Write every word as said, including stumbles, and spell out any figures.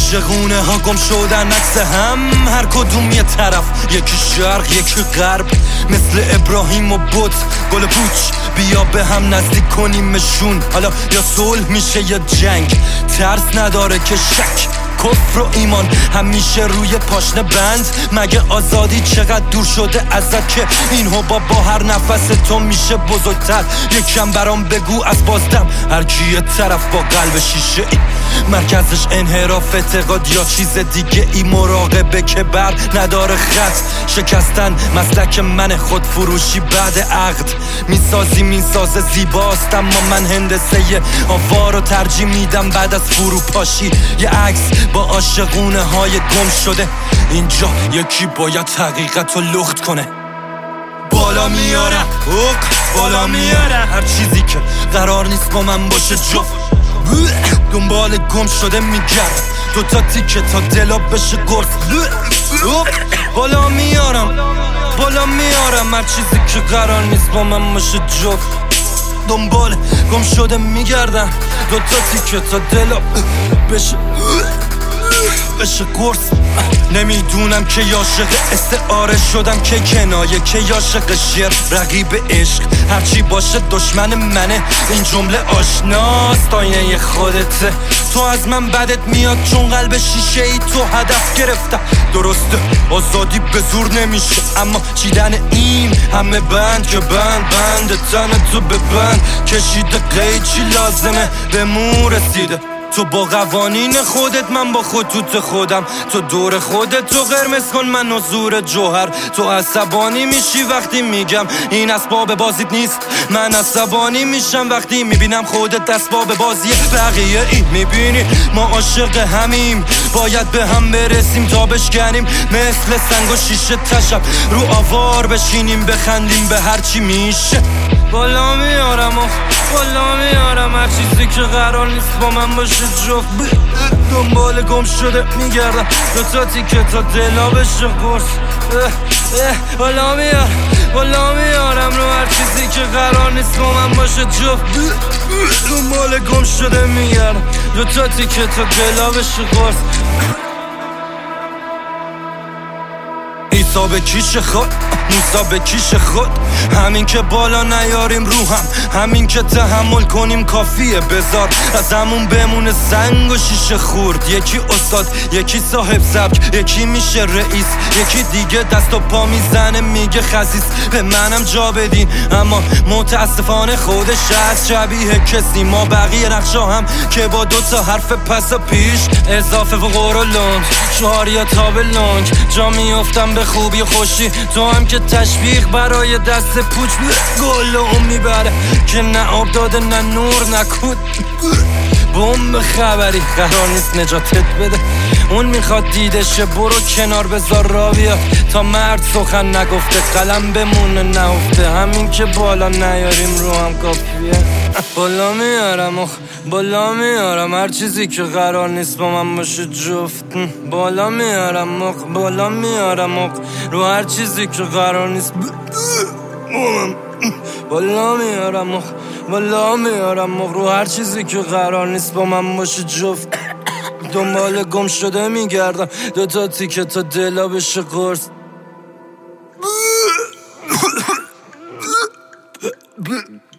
عاشقونه ها گم شدن عکس هم، هر کدوم یه طرف، یکی شرق یکی غرب، مثل ابراهیم و بت گل پوچ. بیا به هم نزدیک کنیمشون، حالا یا صلح میشه یا جنگ. ترس نداره که شک، کفر و ایمان همیشه روی پاشنه بند. مگه آزادی چقدر دور شده ازت که این حباب با هر نفس تو میشه بزرگتر؟ یکم برام بگو از بازدم، هر کی یه طرف با قلب شیشه ای، مرکزش انحراف اعتقاد یا چیز دیگه ای. مراقبه که بر نداره خط، شکستن مسلک من، خود فروشی بعد عقد. میسازی میسازه زیباست، اما من هندسه آوا رو ترجیح میدم بعد از فروپاشی. یه عکس با عاشقونه های گم شده، اینجا یکی باید حقیقت رو لخت کنه. بالا میارم اوک بالا میارم هر چیزی که قرار نیست با من باشه جفت. دنبال گم شده میگرد دو تا تیکه تا دلا بشه گرد. بالا میارم بالا میارم هر چیزی که قرار نیست با من باشه جفت. دنبال گم شده میگردم دو تا تیکه تا دلا بشه بشه قرص. نمیدونم که عاشق استعاره شدم که کنایه، که عاشق شعر رقیب عشق. هرچی باشه دشمن منه، این جمله آشناست آینه خودته. تو از من بدت میاد چون قلب شیشه ای تو هدف گرفتم. درسته آزادی به زور نمیشه، اما چیدن این همه بند که بند بند تن تو به بند کشیده. قید چی لازمه به مو رسیده؟ تو با قوانین خودت، من با خطوط خودم. تو دور خودت تو قرمز کن، من حضور جوهر. تو عصبانی میشی وقتی میگم این اسباب بازیت نیست، من عصبانی میشم وقتی میبینم خودت اسباب بازی بقیه ای. میبینی ما عاشق همیم، باید به هم برسیم تا بشکنیم، مثل سنگ و شیشه تشب رو آوار بشینیم بخندیم به هرچی میشه. بالا میارم و بالا میارم هر چیزی که قرار نیست با من باشه جفت. دنبال گم شده میگردم دو تا تیکه تا دلا بشه قرص. بالا میارم بالا میارم رو هر چیزی که قرار نیست با من باشه جفت. دنبال گم شده میگردم دو تا تیکه تا دلا بشه قرص. عیسی به کیش خود موسی به کیش خود، همین که بالا نیاریم رو هم، همین که تحمل کنیم کافیه. بذار از همون بمونه سنگ و شیشه خورد. یکی استاد یکی صاحب سبک، یکی میشه رئیس، یکی دیگه دست و پا میزنه میگه خسیس. به منم جا بدین اما متاسفانه خودش از شبیه کسی. ما بقیه نقشا هم که با دو تا حرف پس و پیش اضافه و قرولند چهار یا تاب لنگ جا میافتم به خوبی و خوشی. تو هم که تشویق برای دست پوچ گل اون میبره که نه آب داده نه نور نکود. بمب خبری قرار نیست نجاتت بده، اون میخواد دیدشه. برو کنار بذار را بیاد تا مرد سخن نگفته قلم بمونه نهفته. همین که بالا نیاریم رو هم کافیه. بالا میارم اخ بالا میارم هر چیزی که قرار نیست با من باشه جفت. بالا میارم اخ بالا میارم اخ رو هر چیزی که قرار نیست. بالا میارم اخ بالا میارم اخ رو هر چیزی که قرار نیست با من باشه جفت. دنبال گم شده میگردم دو تا تیکه تا دلا بشه قرص.